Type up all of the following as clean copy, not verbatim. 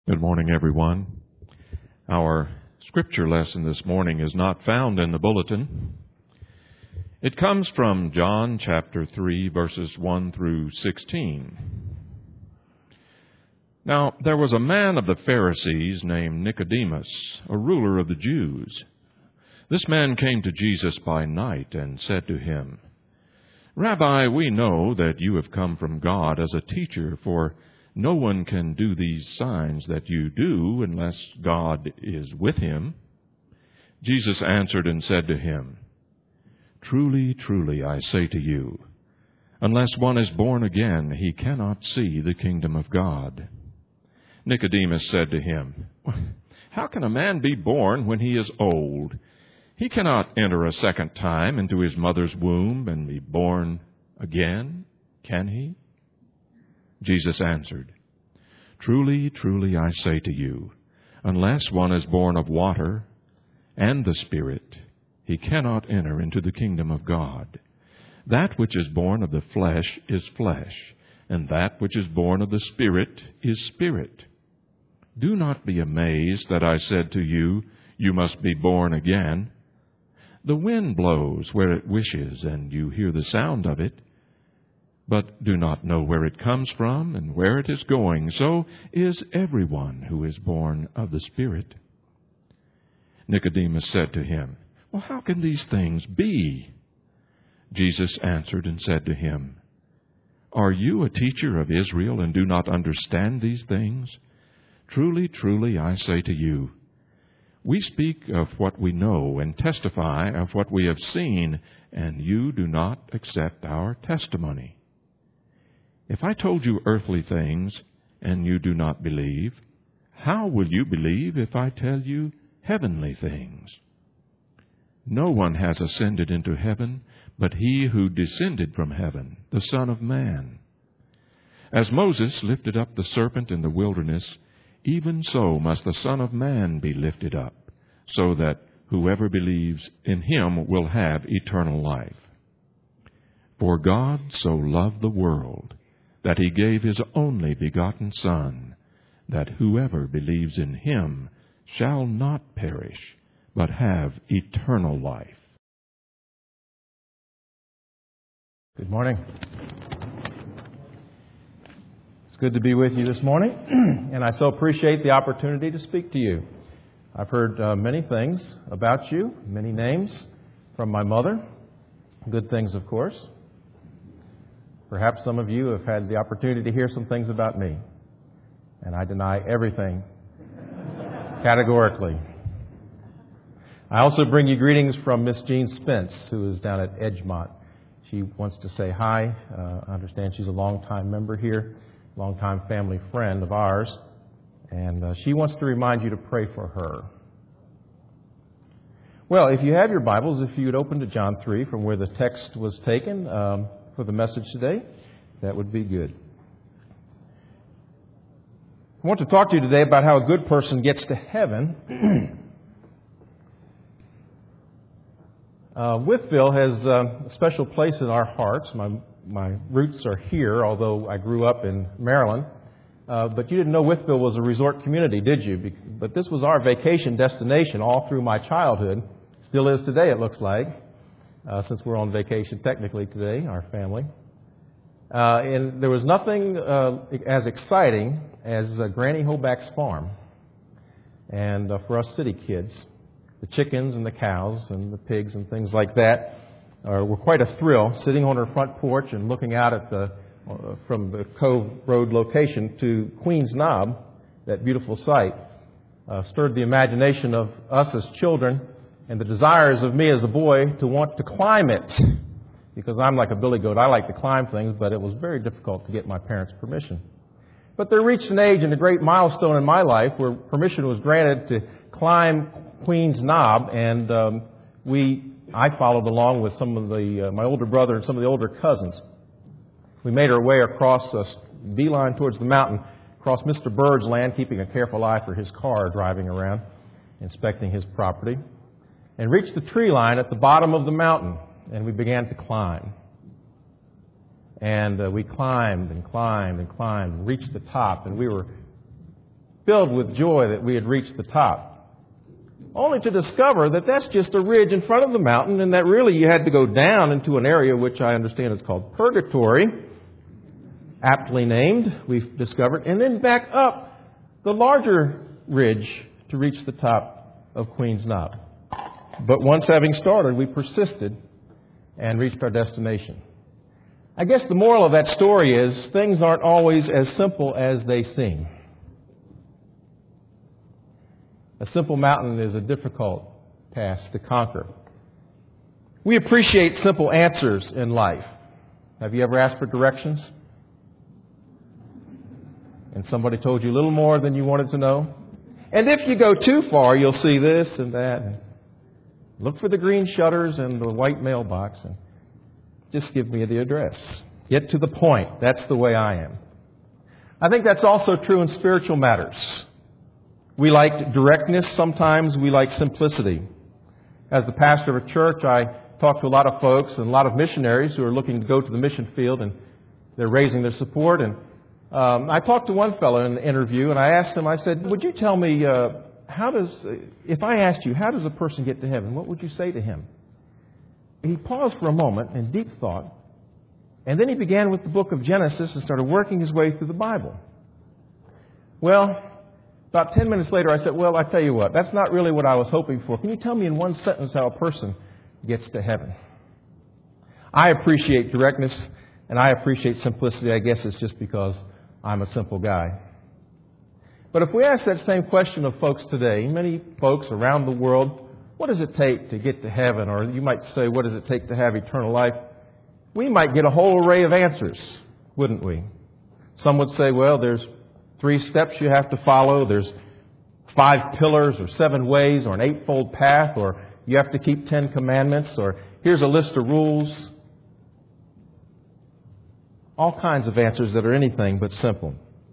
Good morning, everyone. Our scripture lesson this morning is not found in the bulletin. It comes from John chapter 3, verses 1 through 16. Now, there was a man of the Pharisees named Nicodemus, a ruler of the Jews. This man came to Jesus by night and said to him, "Rabbi, we know that you have come from God as a teacher, for no one can do these signs that you do unless God is with him." Jesus answered and said to him, "Truly, truly, I say to you, unless one is born again, he cannot see the kingdom of God." Nicodemus said to him, "How can a man be born when he is old? He cannot enter a second time into his mother's womb and be born again, can he?" Jesus answered, "Truly, truly, I say to you, unless one is born of water and the Spirit, he cannot enter into the kingdom of God. That which is born of the flesh is flesh, and that which is born of the Spirit is spirit. Do not be amazed that I said to you, you must be born again. The wind blows where it wishes, and you hear the sound of it, but do not know where it comes from and where it is going. So is everyone who is born of the Spirit." Nicodemus said to him, "Well, how can these things be?" Jesus answered and said to him, "Are you a teacher of Israel and do not understand these things? Truly, truly, I say to you, we speak of what we know and testify of what we have seen, and you do not accept our testimony. If I told you earthly things and you do not believe, how will you believe if I tell you heavenly things? No one has ascended into heaven but he who descended from heaven, the Son of Man. As Moses lifted up the serpent in the wilderness, even so must the Son of Man be lifted up, so that whoever believes in him will have eternal life. For God so loved the world that he gave his only begotten Son, that whoever believes in him shall not perish, but have eternal life." Good morning. It's good to be with you this morning, and I so appreciate the opportunity to speak to you. I've heard many things about you, many names from my mother, good things, of course. Perhaps some of you have had the opportunity to hear some things about me, and I deny everything categorically. I also bring you greetings from Miss Jean Spence, who is down at Edgemont. She wants to say hi. I understand she's a longtime member here, longtime family friend of ours, and she wants to remind you to pray for her. Well, if you have your Bibles, if you would open to John 3 from where the text was taken for the message today, that would be good. I want to talk to you today about how a good person gets to heaven. Whitfield has a special place in our hearts. My roots are here, although I grew up in Maryland. But you didn't know Whitfield was a resort community, did you? But this was our vacation destination all through my childhood. Still is today, it looks like, since we're on vacation technically today, our family. And there was nothing as exciting as Granny Hoback's farm. And for us city kids, the chickens and the cows and the pigs and things like that were quite a thrill, sitting on her front porch and looking out at from the Cove Road location to Queen's Knob, that beautiful sight, stirred the imagination of us as children and the desires of me as a boy to want to climb it. Because I'm like a billy goat, I like to climb things, but it was very difficult to get my parents' permission. But there reached an age and a great milestone in my life where permission was granted to climb Queen's Knob, and I followed along with some of my older brother and some of the older cousins. We made our way across a beeline towards the mountain, across Mr. Bird's land, keeping a careful eye for his car driving around, inspecting his property, and reached the tree line at the bottom of the mountain, and we began to climb. And we climbed and climbed and climbed and reached the top, and we were filled with joy that we had reached the top, only to discover that that's just a ridge in front of the mountain and that really you had to go down into an area which I understand is called Purgatory, aptly named, we've discovered, and then back up the larger ridge to reach the top of Queen's Knob. But once having started, we persisted and reached our destination. I guess the moral of that story is things aren't always as simple as they seem. A simple mountain is a difficult task to conquer. We appreciate simple answers in life. Have you ever asked for directions? And somebody told you a little more than you wanted to know? And if you go too far, you'll see this and that. Look for the green shutters and the white mailbox and just give me the address. Get to the point. That's the way I am. I think that's also true in spiritual matters. We like directness sometimes. We like simplicity. As the pastor of a church, I talk to a lot of folks and a lot of missionaries who are looking to go to the mission field, and they're raising their support. And I talked to one fellow in an interview, and I asked him, I said, would you tell me, if I asked you, how does a person get to heaven, what would you say to him? He paused for a moment in deep thought, and then he began with the book of Genesis and started working his way through the Bible. Well, about 10 minutes later, I said, well, I tell you what, that's not really what I was hoping for. Can you tell me in one sentence how a person gets to heaven? I appreciate directness, and I appreciate simplicity. I guess it's just because I'm a simple guy. But if we ask that same question of folks today, many folks around the world, what does it take to get to heaven? Or you might say, what does it take to have eternal life? We might get a whole array of answers, wouldn't we? Some would say, well, there's 3 steps you have to follow. There's 5 pillars or 7 ways or an 8-fold path, or you have to keep 10 commandments, or here's a list of rules. All kinds of answers that are anything but simple.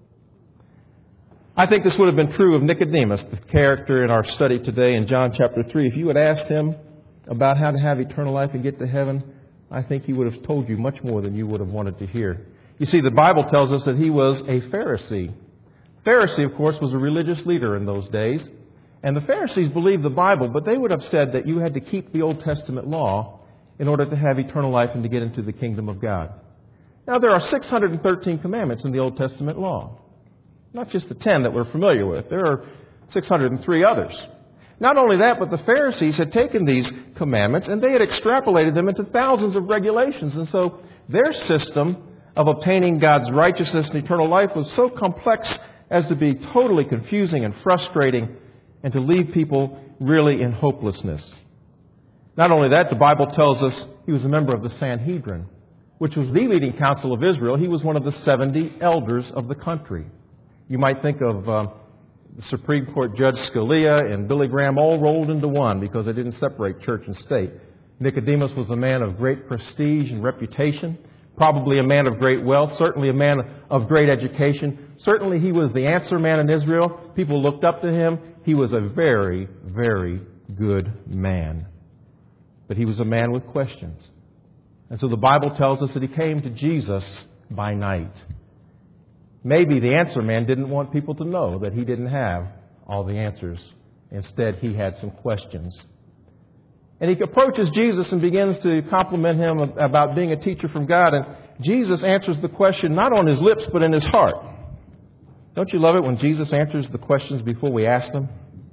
I think this would have been true of Nicodemus, the character in our study today in John chapter 3. If you had asked him about how to have eternal life and get to heaven, I think he would have told you much more than you would have wanted to hear. You see, the Bible tells us that he was a Pharisee. Pharisee, of course, was a religious leader in those days. And the Pharisees believed the Bible, but they would have said that you had to keep the Old Testament law in order to have eternal life and to get into the kingdom of God. Now, there are 613 commandments in the Old Testament law. Not just the 10 that we're familiar with. There are 603 others. Not only that, but the Pharisees had taken these commandments and they had extrapolated them into thousands of regulations. And so their system of obtaining God's righteousness and eternal life was so complex as to be totally confusing and frustrating and to leave people really in hopelessness. Not only that, the Bible tells us he was a member of the Sanhedrin, which was the leading council of Israel. He was one of the 70 elders of the country. You might think of the Supreme Court Judge Scalia and Billy Graham all rolled into one because they didn't separate church and state. Nicodemus was a man of great prestige and reputation, probably a man of great wealth, certainly a man of great education. Certainly he was the answer man in Israel. People looked up to him. He was a very, very good man. But he was a man with questions. And so the Bible tells us that he came to Jesus by night. Maybe the answer man didn't want people to know that he didn't have all the answers. Instead, he had some questions. And he approaches Jesus and begins to compliment him about being a teacher from God. And Jesus answers the question not on his lips, but in his heart. Don't you love it when Jesus answers the questions before we ask them?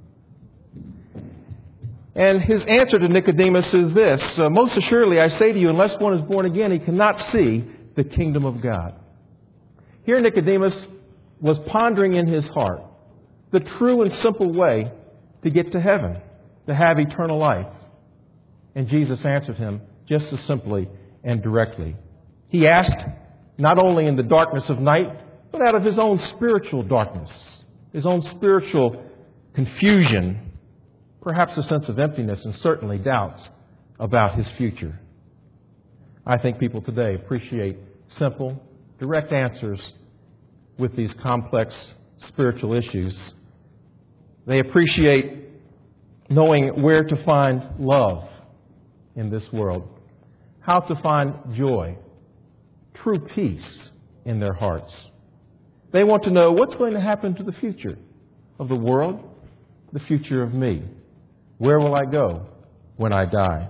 And his answer to Nicodemus is this: most assuredly, I say to you, unless one is born again, he cannot see the kingdom of God. Here Nicodemus was pondering in his heart the true and simple way to get to heaven, to have eternal life. And Jesus answered him just as simply and directly. He asked not only in the darkness of night, but out of his own spiritual darkness, his own spiritual confusion, perhaps a sense of emptiness and certainly doubts about his future. I think people today appreciate simple, direct answers with these complex spiritual issues. They appreciate knowing where to find love in this world, how to find joy, true peace in their hearts. They want to know what's going to happen to the future. of the world? The future of me. Where will I go when I die?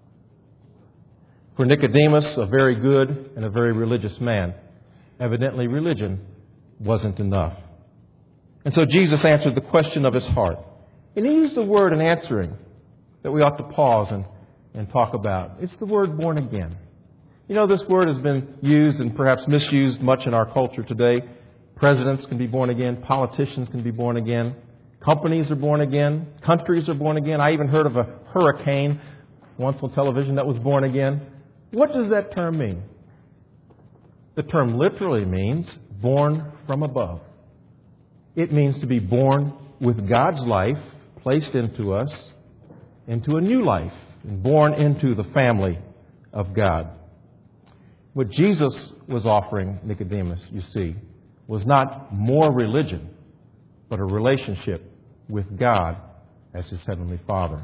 For Nicodemus, a very good and a very religious man, evidently religion wasn't enough. And so Jesus answered the question of his heart. And he used the word in answering that we ought to pause and talk about. It's the word born again. You know, this word has been used and perhaps misused much in our culture today. Presidents can be born again. Politicians can be born again. Companies are born again. Countries are born again. I even heard of a hurricane once on television that was born again. What does that term mean? The term literally means born from above. It means to be born with God's life placed into us, into a new life, and born into the family of God. What Jesus was offering Nicodemus, you see, was not more religion, but a relationship with God as his heavenly Father.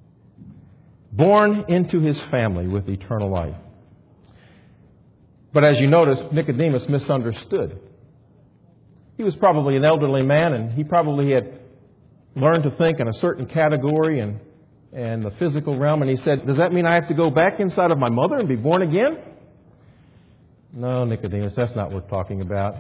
Born into his family with eternal life. But as you notice, Nicodemus misunderstood. He was probably an elderly man, and he probably had learned to think in a certain category and the physical realm. And he said, does that mean I have to go back inside of my mother and be born again? No, Nicodemus, that's not what we're talking about.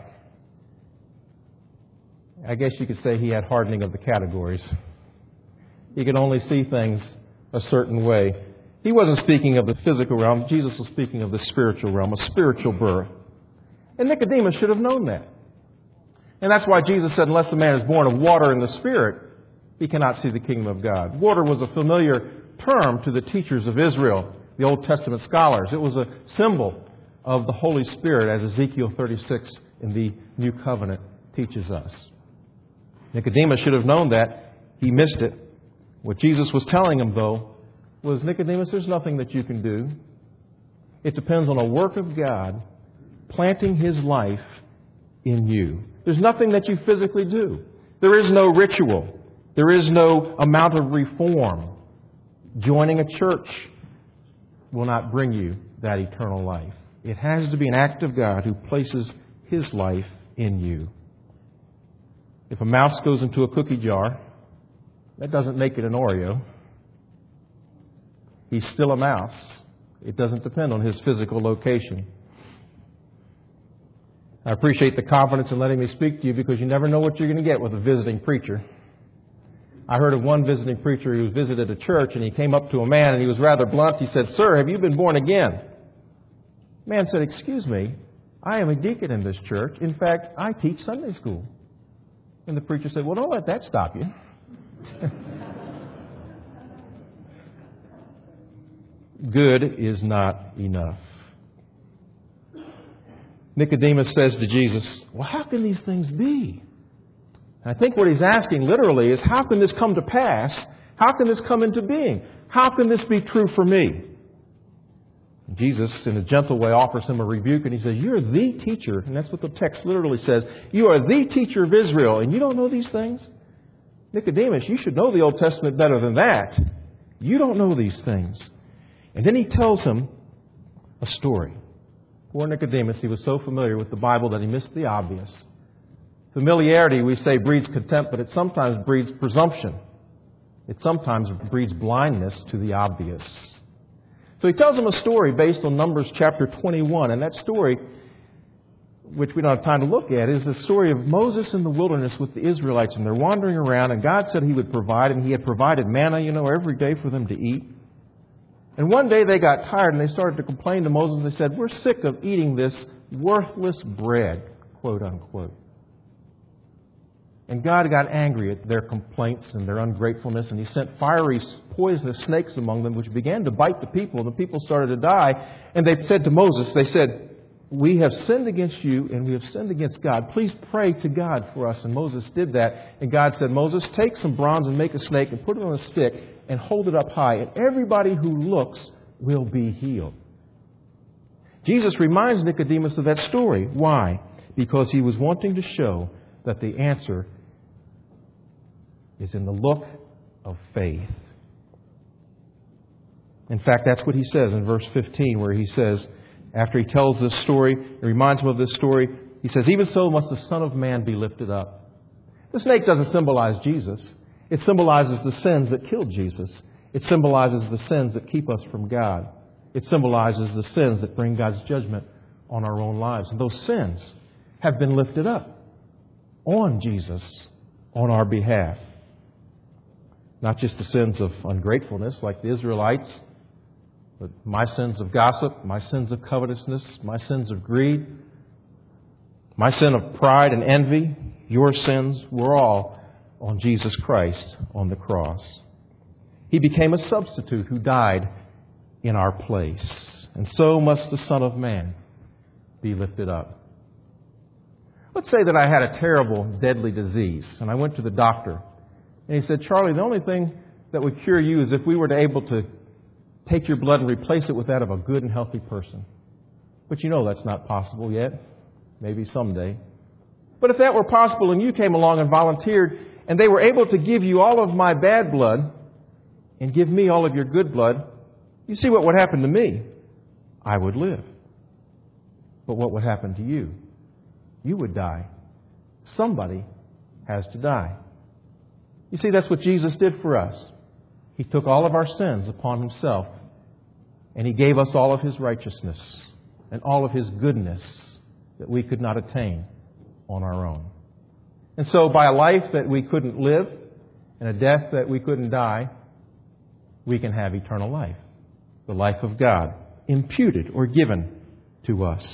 I guess you could say he had hardening of the categories. He could only see things a certain way. He wasn't speaking of the physical realm. Jesus was speaking of the spiritual realm, a spiritual birth. And Nicodemus should have known that. And that's why Jesus said, unless a man is born of water and the Spirit, he cannot see the kingdom of God. Water was a familiar term to the teachers of Israel, the Old Testament scholars. It was a symbol of the Holy Spirit, as Ezekiel 36 in the New Covenant teaches us. Nicodemus should have known that. He missed it. What Jesus was telling him, though, was, Nicodemus, there's nothing that you can do. It depends on a work of God planting His life in you. There's nothing that you physically do. There is no ritual. There is no amount of reform. Joining a church will not bring you that eternal life. It has to be an act of God who places His life in you. If a mouse goes into a cookie jar, that doesn't make it an Oreo. He's still a mouse. It doesn't depend on his physical location. I appreciate the confidence in letting me speak to you, because you never know what you're going to get with a visiting preacher. I heard of one visiting preacher who visited a church, and he came up to a man and he was rather blunt. He said, "Sir, have you been born again?" The man said, "Excuse me, I am a deacon in this church. In fact, I teach Sunday school." And the preacher said, "Well, don't let that stop you." Good is not enough. Nicodemus says to Jesus, "Well, how can these things be?" I think what he's asking literally is, how can this come to pass? How can this come into being? How can this be true for me? Jesus, in a gentle way, offers him a rebuke, and he says, "You're the teacher," and that's what the text literally says. "You are the teacher of Israel, and you don't know these things?" Nicodemus, you should know the Old Testament better than that. You don't know these things. And then he tells him a story. Poor Nicodemus, he was so familiar with the Bible that he missed the obvious. Familiarity, we say, breeds contempt, but it sometimes breeds presumption. It sometimes breeds blindness to the obvious. So he tells him a story based on Numbers chapter 21. And that story, which we don't have time to look at, is the story of Moses in the wilderness with the Israelites. And they're wandering around, and God said He would provide, and He had provided manna, every day for them to eat. And one day they got tired and they started to complain to Moses. They said, "We're sick of eating this worthless bread," quote unquote. And God got angry at their complaints and their ungratefulness, and He sent fiery, poisonous snakes among them, which began to bite the people, and the people started to die. And they said to Moses, they said, "We have sinned against you, and we have sinned against God. Please pray to God for us." And Moses did that. And God said, "Moses, take some bronze and make a snake and put it on a stick and hold it up high, and everybody who looks will be healed." Jesus reminds Nicodemus of that story. Why? Because He was wanting to show that the answer is in the look of faith. In fact, that's what He says in verse 15, where He says, after He tells this story, He reminds him of this story, He says, "Even so must the Son of Man be lifted up, The snake doesn't symbolize Jesus. It symbolizes the sins that killed Jesus. It symbolizes the sins that keep us from God. It symbolizes the sins that bring God's judgment on our own lives. And those sins have been lifted up on Jesus on our behalf. Not just the sins of ungratefulness like the Israelites, but my sins of gossip, my sins of covetousness, my sins of greed, my sin of pride and envy, your sins were all on Jesus Christ on the cross. He became a substitute who died in our place. And so must the Son of Man be lifted up. Let's say that I had a terrible, deadly disease, and I went to the doctor. And he said, Charlie, the only thing that would cure you is if we were to able to take your blood and replace it with that of a good and healthy person. But you know that's not possible yet. Maybe someday. But if that were possible and you came along and volunteered and they were able to give you all of my bad blood and give me all of your good blood, you see what would happen to me? I would live. But what would happen to you? You would die. Somebody has to die. You see, that's what Jesus did for us. He took all of our sins upon Himself, and He gave us all of His righteousness and all of His goodness that we could not attain on our own. And so by a life that we couldn't live and a death that we couldn't die, we can have eternal life. The life of God imputed or given to us.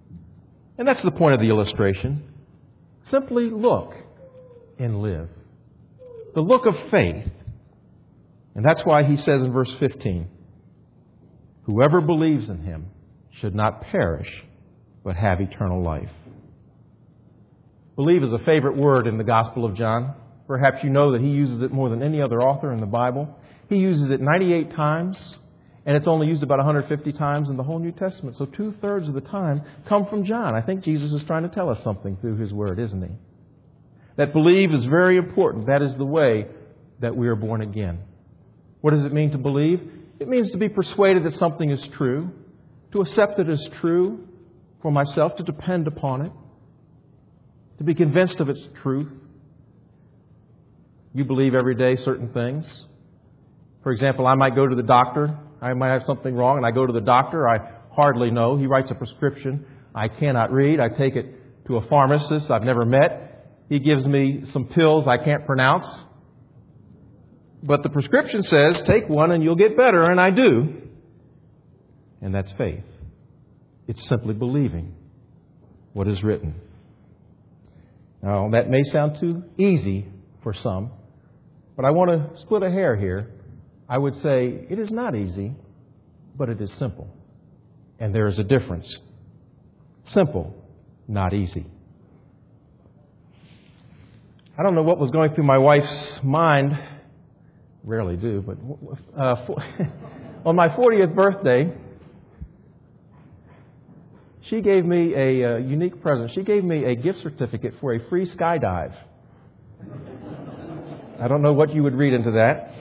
And that's the point of the illustration. Simply look and live. The look of faith. And that's why He says in verse 15, whoever believes in Him should not perish, but have eternal life. Believe is a favorite word in the Gospel of John. Perhaps you know that he uses it more than any other author in the Bible. He uses it 98 times, and it's only used about 150 times in the whole New Testament. So 2/3 of the time come from John. I think Jesus is trying to tell us something through His Word, isn't He? That believe is very important. That is the way that we are born again. What does it mean to believe? It means to be persuaded that something is true, to accept it as true for myself, to depend upon it, to be convinced of its truth. You believe every day certain things. For example, I might go to the doctor. I might have something wrong, and I go to the doctor. I hardly know. He writes a prescription. I cannot read. I take it to a pharmacist I've never met. He gives me some pills I can't pronounce. But the prescription says, take one and you'll get better, and I do. And that's faith. It's simply believing what is written. Now, that may sound too easy for some, but I want to split a hair here. I would say it is not easy, but it is simple. And there is a difference. Simple, not easy. I don't know what was going through my wife's mind. Rarely do, but on my 40th birthday, she gave me a unique present. She gave me a gift certificate for a free skydive. I don't know what you would read into that.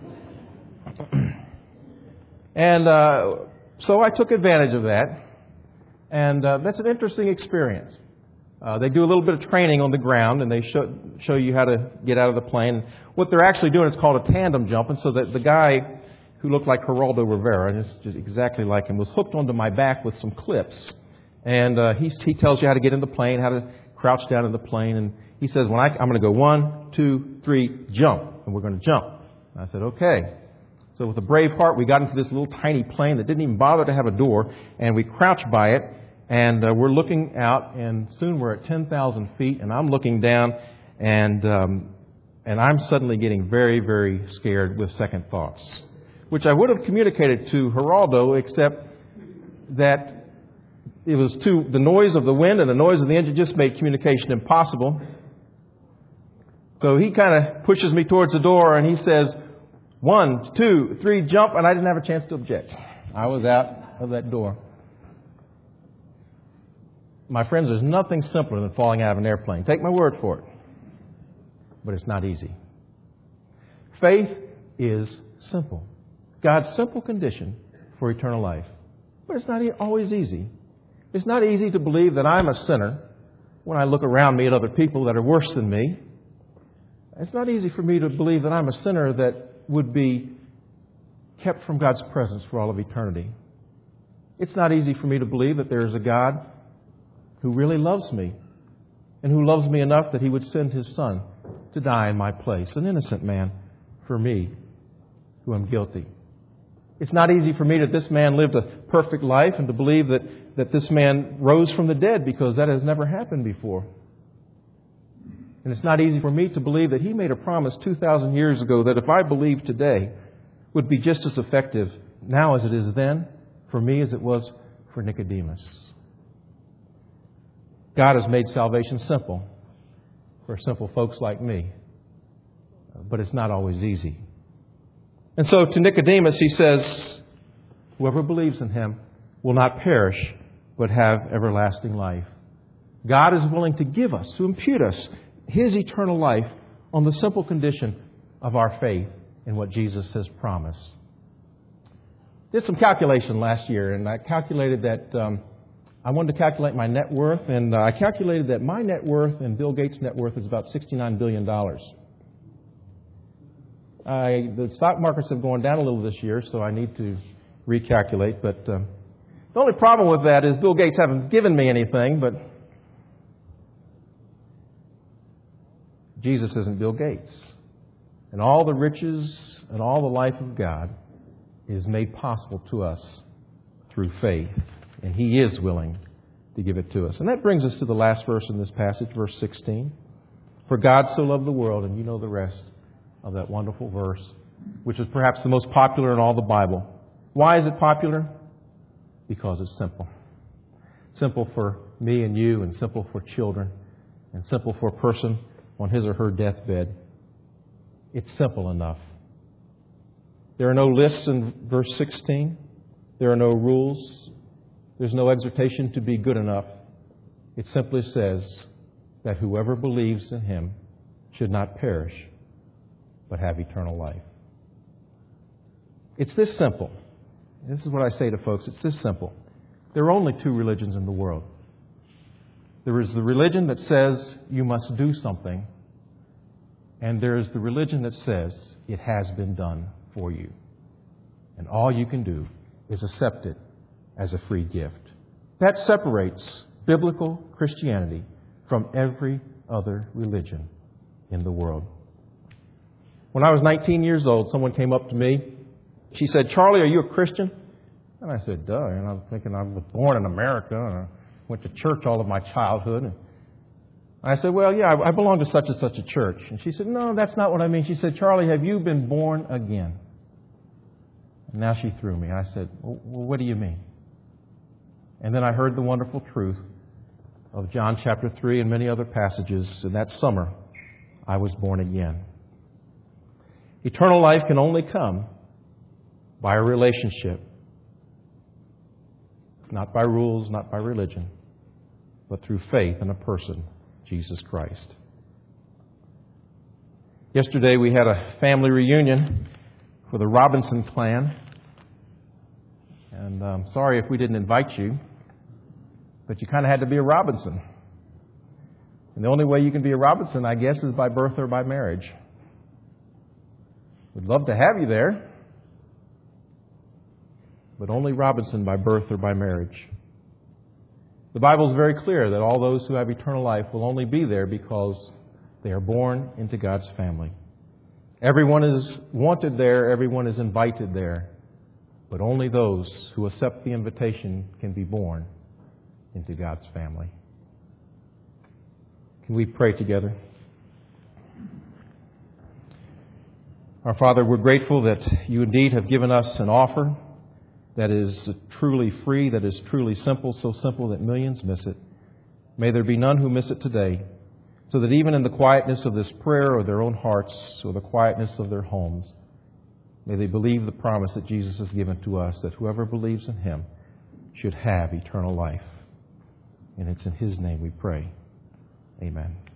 And so I took advantage of that. And that's an interesting experience. They do a little bit of training on the ground, and they show you how to get out of the plane. What they're actually doing is called a tandem jump. And so that the guy who looked like Geraldo Rivera, and it's just exactly like him, was hooked onto my back with some clips. And he tells you how to get in the plane, how to crouch down in the plane. And he says, I'm going to go 1, 2, 3, jump. And we're going to jump. And I said, okay. So with a brave heart, we got into this little tiny plane that didn't even bother to have a door. And we crouched by it. And we're looking out. And soon we're at 10,000 feet. And I'm looking down. And I'm suddenly getting very, very scared with second thoughts, which I would have communicated to Geraldo, except that it was the noise of the wind and the noise of the engine just made communication impossible. So he kind of pushes me towards the door and he says, 1, 2, 3, jump. And I didn't have a chance to object. I was out of that door. My friends, there's nothing simpler than falling out of an airplane. Take my word for it. But it's not easy. Faith is simple. God's simple condition for eternal life. But it's not always easy. It's not easy to believe that I'm a sinner when I look around me at other people that are worse than me. It's not easy for me to believe that I'm a sinner that would be kept from God's presence for all of eternity. It's not easy for me to believe that there is a God who really loves me and who loves me enough that He would send His Son to die in my place, an innocent man, for me, who am guilty. It's not easy for me that this man lived a perfect life and to believe that this man rose from the dead, because that has never happened before. And it's not easy for me to believe that He made a promise 2,000 years ago that if I believed today would be just as effective now as it is then for me as it was for Nicodemus. God has made salvation simple for simple folks like me, but it's not always easy. And so to Nicodemus, He says, whoever believes in Him will not perish, but have everlasting life. God is willing to give us, to impute us, His eternal life on the simple condition of our faith in what Jesus has promised. Did some calculation last year, and I calculated that I wanted to calculate my net worth, and I calculated that my net worth and Bill Gates' net worth is about $69 billion. The stock markets have gone down a little this year, so I need to recalculate. But the only problem with that is Bill Gates hasn't given me anything, but Jesus isn't Bill Gates. And all the riches and all the life of God is made possible to us through faith. And He is willing to give it to us. And that brings us to the last verse in this passage, verse 16. For God so loved the world, and you know the rest of that wonderful verse, which is perhaps the most popular in all the Bible. Why is it popular? Because it's simple. Simple for me and you, and simple for children, and simple for a person on his or her deathbed. It's simple enough. There are no lists in verse 16. There are no rules. There's no exhortation to be good enough. It simply says that whoever believes in Him should not perish, but have eternal life. It's this simple. This is what I say to folks. It's this simple. There are only two religions in the world. There is the religion that says you must do something, and there is the religion that says it has been done for you. And all you can do is accept it as a free gift. That separates biblical Christianity from every other religion in the world. When I was 19 years old, someone came up to me. She said, "Charlie, are you a Christian?" And I said, "Duh." And I'm thinking I was born in America and I went to church all of my childhood. And I said, "Well, yeah, I belong to such and such a church." And she said, "No, that's not what I mean." She said, "Charlie, have you been born again?" And now she threw me. I said, "Well, what do you mean?" And then I heard the wonderful truth of John chapter 3 and many other passages. And that summer, I was born again. Eternal life can only come by a relationship. Not by rules, not by religion, but through faith in a person, Jesus Christ. Yesterday we had a family reunion for the Robinson clan. And I'm sorry if we didn't invite you, but you kind of had to be a Robinson. And the only way you can be a Robinson, I guess, is by birth or by marriage. We'd love to have you there, but only Robinson by birth or by marriage. The Bible is very clear that all those who have eternal life will only be there because they are born into God's family. Everyone is wanted there, everyone is invited there, but only those who accept the invitation can be born into God's family. Can we pray together? Our Father, we're grateful that you indeed have given us an offer that is truly free, that is truly simple, so simple that millions miss it. May there be none who miss it today, so that even in the quietness of this prayer or their own hearts or the quietness of their homes, may they believe the promise that Jesus has given to us, that whoever believes in Him should have eternal life. And it's in His name we pray. Amen.